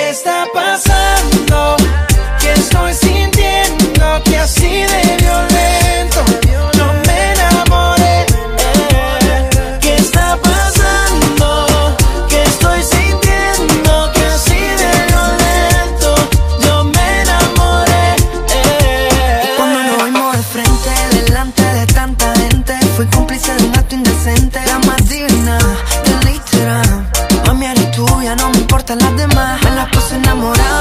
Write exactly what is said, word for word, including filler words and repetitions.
¿Qué está pasando? ¿Qué estoy sintiendo? Que así de violento no me enamoré. ¿Qué está pasando? ¿Qué estoy sintiendo? Que así de violento yo me enamoré. Cuando nos vimos de frente, delante de tanta gente, fui cómplice de un acto indecente. La más divina del Instagram. Mami, eres tuya, no me importan las demás. Me las puse enamorada